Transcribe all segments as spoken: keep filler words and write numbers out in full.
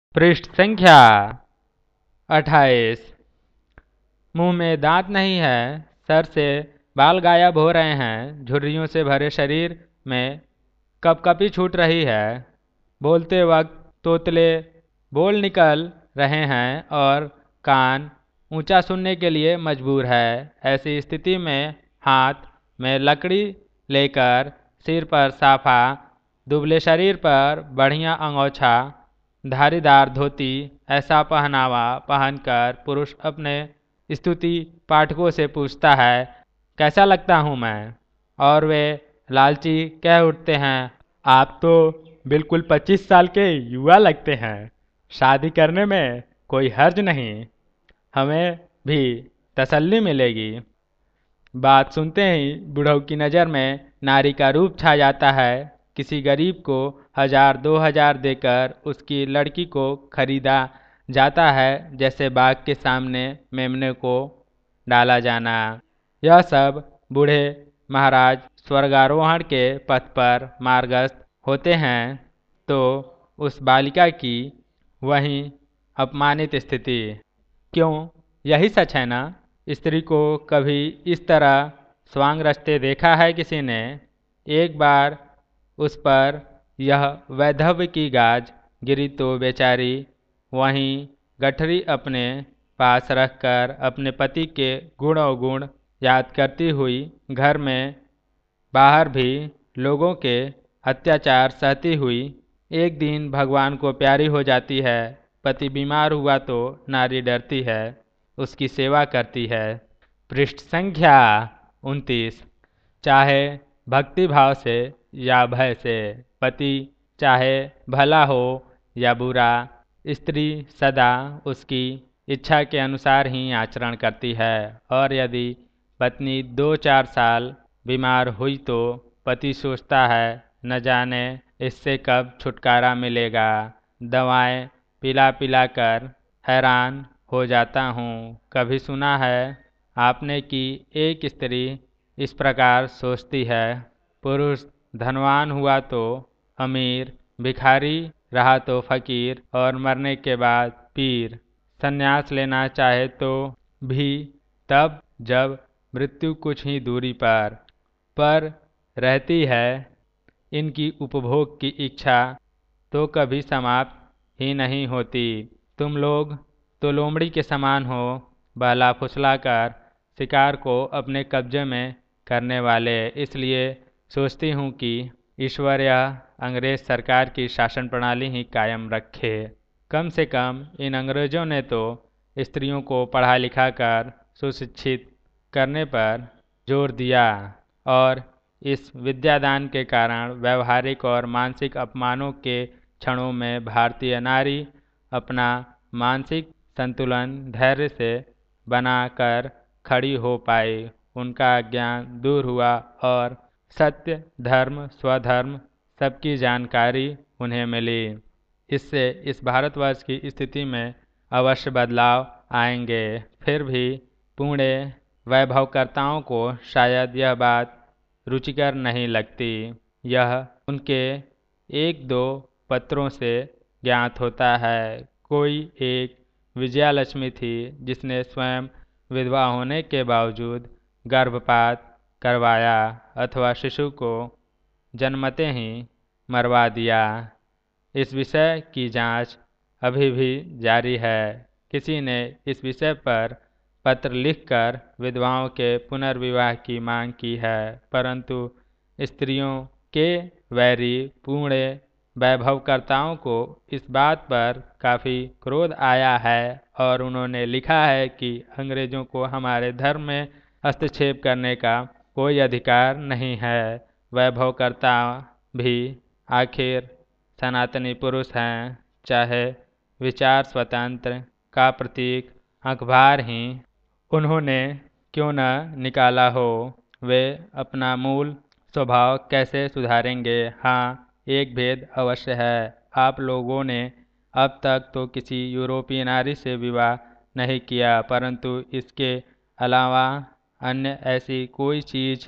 पृष्ठ संख्या अट्ठाईस। मुंह में दांत नहीं है, सर से बाल गायब हो रहे हैं, झुर्रियों से भरे शरीर में कपकपी छूट रही है। बोलते वक्त तोतले बोल निकल रहे हैं और कान ऊंचा सुनने के लिए मजबूर है। ऐसी स्थिति में हाथ में लकड़ी लेकर सिर पर साफा, दुबले शरीर पर बढ़िया अंगोछा, धारीदार धोती, ऐसा पहनावा पहनकर पुरुष अपने स्तुति पाठकों से पूछता है, कैसा लगता हूँ मैं? और वे लालची कह उठते हैं, आप तो बिल्कुल पच्चीस साल के युवा लगते हैं। शादी करने में कोई हर्ज नहीं, हमें भी तसल्ली मिलेगी। बात सुनते ही बूढ़ों की नज़र में नारी का रूप छा जाता है। किसी गरीब को हजार दो हजार देकर उसकी लड़की को खरीदा जाता है, जैसे बाघ के सामने मेमने को डाला जाना। यह सब बूढ़े महाराज स्वर्गारोहण के पथ पर मार्गस्थ होते हैं तो उस बालिका की वहीं अपमानित स्थिति। क्यों, यही सच है ना? स्त्री को कभी इस तरह स्वांग रचते देखा है किसी ने? एक बार उस पर यह वैधव्य की गाज गिरी तो बेचारी वहीं गठरी अपने पास रखकर अपने पति के गुण अवगुण याद करती हुई घर में बाहर भी लोगों के अत्याचार सहती हुई एक दिन भगवान को प्यारी हो जाती है। पति बीमार हुआ तो नारी डरती है, उसकी सेवा करती है। पृष्ठ संख्या उनतीस। चाहे भक्ति भाव से या भय से, पति चाहे भला हो या बुरा, स्त्री सदा उसकी इच्छा के अनुसार ही आचरण करती है। और यदि पत्नी दो चार साल बीमार हुई तो पति सोचता है, न जाने इससे कब छुटकारा मिलेगा। दवाएं पिला पिला कर हैरान हो जाता हूँ। कभी सुना है आपने कि एक स्त्री इस प्रकार सोचती है, पुरुष धनवान हुआ तो अमीर, भिखारी रहा तो फकीर और मरने के बाद पीर। संन्यास लेना चाहे तो भी तब जब मृत्यु कुछ ही दूरी पर पर रहती है। इनकी उपभोग की इच्छा तो कभी समाप्त ही नहीं होती। तुम लोग तो लोमड़ी के समान हो, बहला फुसला कर शिकार को अपने कब्जे में करने वाले। इसलिए सोचती हूँ कि ईश्वर यह अंग्रेज सरकार की शासन प्रणाली ही कायम रखे। कम से कम इन अंग्रेजों ने तो स्त्रियों को पढ़ा लिखा कर सुशिक्षित करने पर जोर दिया और इस विद्यादान के कारण व्यवहारिक और मानसिक अपमानों के क्षणों में भारतीय नारी अपना मानसिक संतुलन धैर्य से बनाकर खड़ी हो पाई। उनका ज्ञान दूर हुआ और सत्य, धर्म, स्वधर्म सबकी जानकारी उन्हें मिली। इससे इस भारतवर्ष की स्थिति में अवश्य बदलाव आएंगे। फिर भी पुणे वैभवकर्ताओं को शायद यह बात रुचिकर नहीं लगती। यह उनके एक दो पत्रों से ज्ञात होता है। कोई एक विजयालक्ष्मी थी जिसने स्वयं विधवा होने के बावजूद गर्भपात करवाया अथवा शिशु को जन्मते ही मरवा दिया। इस विषय की जांच अभी भी जारी है। किसी ने इस विषय पर पत्र लिखकर विधवाओं के पुनर्विवाह की मांग की है, परंतु स्त्रियों के वैरी पुणे वैभवकर्ताओं को इस बात पर काफ़ी क्रोध आया है और उन्होंने लिखा है कि अंग्रेजों को हमारे धर्म में हस्तक्षेप करने का कोई अधिकार नहीं है। वैभवकर्ता भी आखिर सनातनी पुरुष हैं, चाहे विचार स्वतंत्र का प्रतीक अखबार ही उन्होंने क्यों न निकाला हो। वे अपना मूल स्वभाव कैसे सुधारेंगे? हाँ, एक भेद अवश्य है। आप लोगों ने अब तक तो किसी यूरोपीय नारी से विवाह नहीं किया, परंतु इसके अलावा अन्य ऐसी कोई चीज़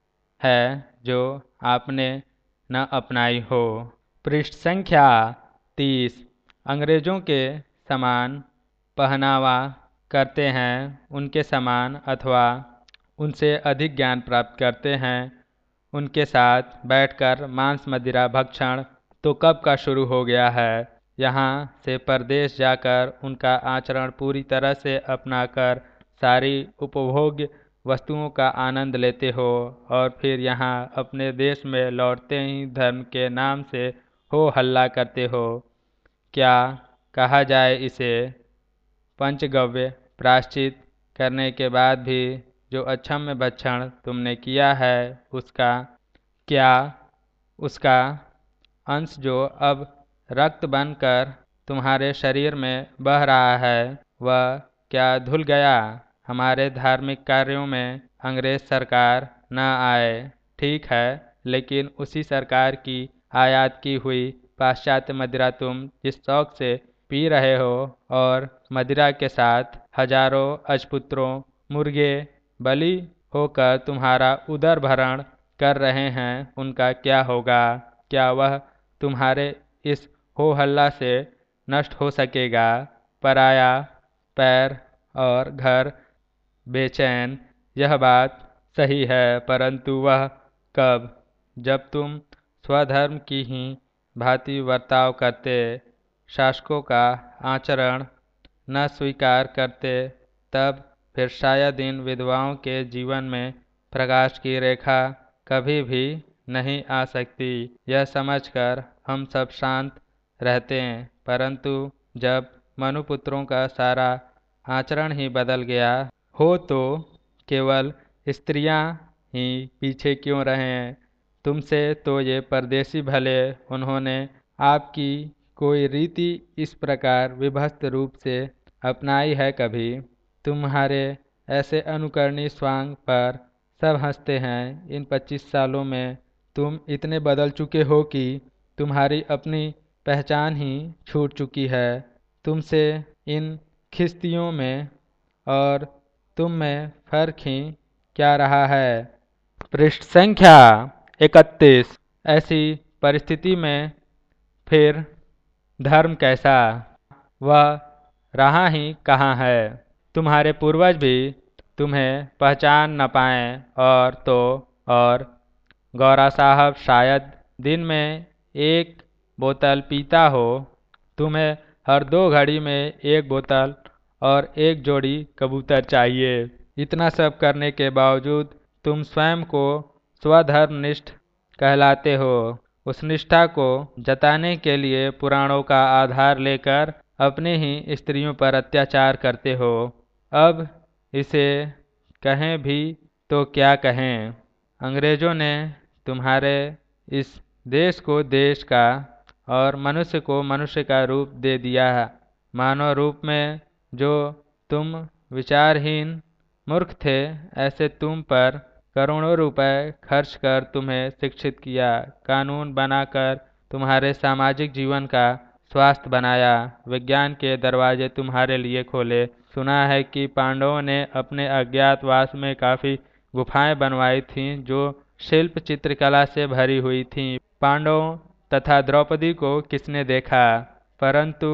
है जो आपने न अपनाई हो। पृष्ठ संख्या तीस। अंग्रेजों के समान पहनावा करते हैं, उनके समान अथवा उनसे अधिक ज्ञान प्राप्त करते हैं, उनके साथ बैठकर मांस मदिरा भक्षण तो कब का शुरू हो गया है। यहाँ से परदेश जाकर उनका आचरण पूरी तरह से अपनाकर सारी उपभोग्य वस्तुओं का आनंद लेते हो और फिर यहाँ अपने देश में लौटते ही धर्म के नाम से हो हल्ला करते हो। क्या कहा जाए इसे, पंचगव्य प्रायश्चित करने के बाद भी जो अक्षम्य भक्षण तुमने किया है उसका क्या, उसका अंश जो अब रक्त बनकर तुम्हारे शरीर में बह रहा है वह क्या धुल गया। हमारे धार्मिक कार्यों में अंग्रेज सरकार न आए ठीक है, लेकिन उसी सरकार की आयात की हुई पाश्चात्य मदिरा तुम जिस शौक से पी रहे हो और मदिरा के साथ हजारों अजपुत्रों मुर्गे बलि होकर तुम्हारा उदर भरण कर रहे हैं, उनका क्या होगा। क्या वह तुम्हारे इस हो हल्ला से नष्ट हो सकेगा। पराया पैर और घर बेचैन, यह बात सही है, परंतु वह कब, जब तुम स्वधर्म की ही भांति वर्ताव करते, शासकों का आचरण न स्वीकार करते, तब फिर शायद इन विधवाओं के जीवन में प्रकाश की रेखा कभी भी नहीं आ सकती। यह समझकर हम सब शांत रहते हैं, परंतु जब मनुपुत्रों का सारा आचरण ही बदल गया हो तो केवल स्त्रियां ही पीछे क्यों रहें। तुमसे तो ये परदेशी भले उन्होंने आपकी कोई रीति इस प्रकार विभस्त रूप से अपनाई है कभी। तुम्हारे ऐसे अनुकरणीय स्वांग पर सब हंसते हैं। इन पच्चीस सालों में तुम इतने बदल चुके हो कि तुम्हारी अपनी पहचान ही छूट चुकी है। तुमसे इन खिस्तियों में और तुम में फर्क ही क्या रहा है। पृष्ठ संख्या इकतीस। ऐसी परिस्थिति में फिर धर्म कैसा, वह रहा ही कहाँ है। तुम्हारे पूर्वज भी तुम्हें पहचान न पाए और तो और गौरा साहब शायद दिन में एक बोतल पीता हो। तुम्हें हर दो घड़ी में एक बोतल और एक जोड़ी कबूतर चाहिए। इतना सब करने के बावजूद तुम स्वयं को स्वधर्मनिष्ठ कहलाते हो। उस निष्ठा को जताने के लिए पुराणों का आधार लेकर अपने ही स्त्रियों पर अत्याचार करते हो। अब इसे कहें भी तो क्या कहें। अंग्रेजों ने तुम्हारे इस देश को देश का और मनुष्य को मनुष्य का रूप दे दिया। मानव रूप में जो तुम विचारहीन मूर्ख थे, ऐसे तुम पर करोड़ों रुपए खर्च कर तुम्हें शिक्षित किया, कानून बनाकर तुम्हारे सामाजिक जीवन का स्वास्थ्य बनाया, विज्ञान के दरवाजे तुम्हारे लिए खोले। सुना है कि पांडवों ने अपने अज्ञातवास में काफ़ी गुफाएं बनवाई थीं जो शिल्प चित्रकला से भरी हुई थीं। पांडवों तथा द्रौपदी को किसने देखा, परंतु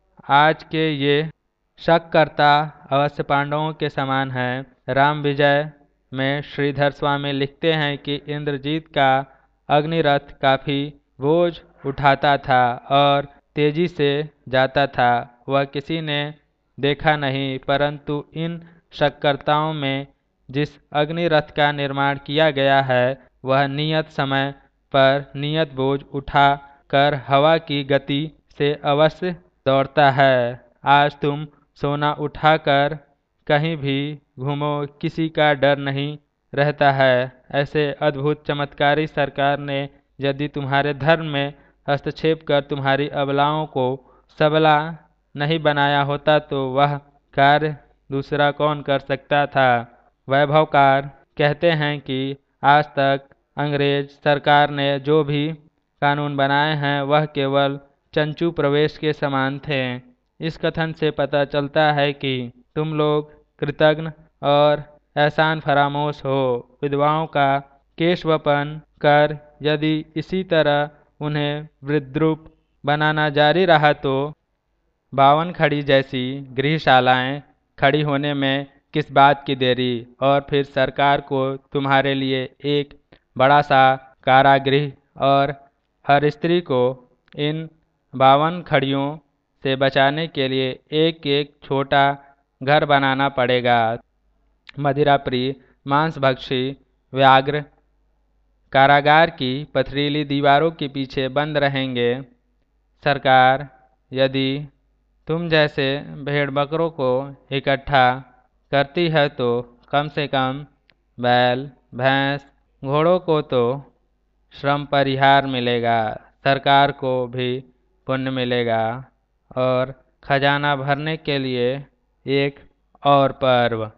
आज के ये शक करता अवश्य पांडवों के समान हैं। राम विजय में श्रीधर स्वामी लिखते हैं कि इंद्रजीत का अग्निरथ काफ़ी बोझ उठाता था और तेजी से जाता था। वह किसी ने देखा नहीं, परंतु इन शककर्ताओं में जिस अग्निरथ का निर्माण किया गया है वह नियत समय पर नियत बोझ उठा कर हवा की गति से अवश्य दौड़ता है। आज तुम सोना उठाकर कहीं भी घूमो, किसी का डर नहीं रहता है। ऐसे अद्भुत चमत्कारी सरकार ने यदि तुम्हारे धर्म में हस्तक्षेप कर तुम्हारी अबलाओं को सबला नहीं बनाया होता तो वह कार्य दूसरा कौन कर सकता था। वैभवकार कहते हैं कि आज तक अंग्रेज सरकार ने जो भी कानून बनाए हैं वह केवल चंचू प्रवेश के समान थे। इस कथन से पता चलता है कि तुम लोग कृतज्ञ और एहसान फरामोश हो। विधवाओं का केशवपन कर यदि इसी तरह उन्हें वृद्रूप बनाना जारी रहा तो बावन खड़ी जैसी गृहशालाएं खड़ी होने में किस बात की देरी, और फिर सरकार को तुम्हारे लिए एक बड़ा सा कारागृह और हर स्त्री को इन बावन खड़ियों से बचाने के लिए एक एक छोटा घर बनाना पड़ेगा। मदिरा प्रिय मांसभक्षी व्याघ्र कारागार की पथरीली दीवारों के पीछे बंद रहेंगे। सरकार यदि तुम जैसे भेड़ बकरों को इकट्ठा करती है तो कम से कम बैल भैंस घोड़ों को तो श्रम परिहार मिलेगा, सरकार को भी पुण्य मिलेगा और खजाना भरने के लिए एक और पर्व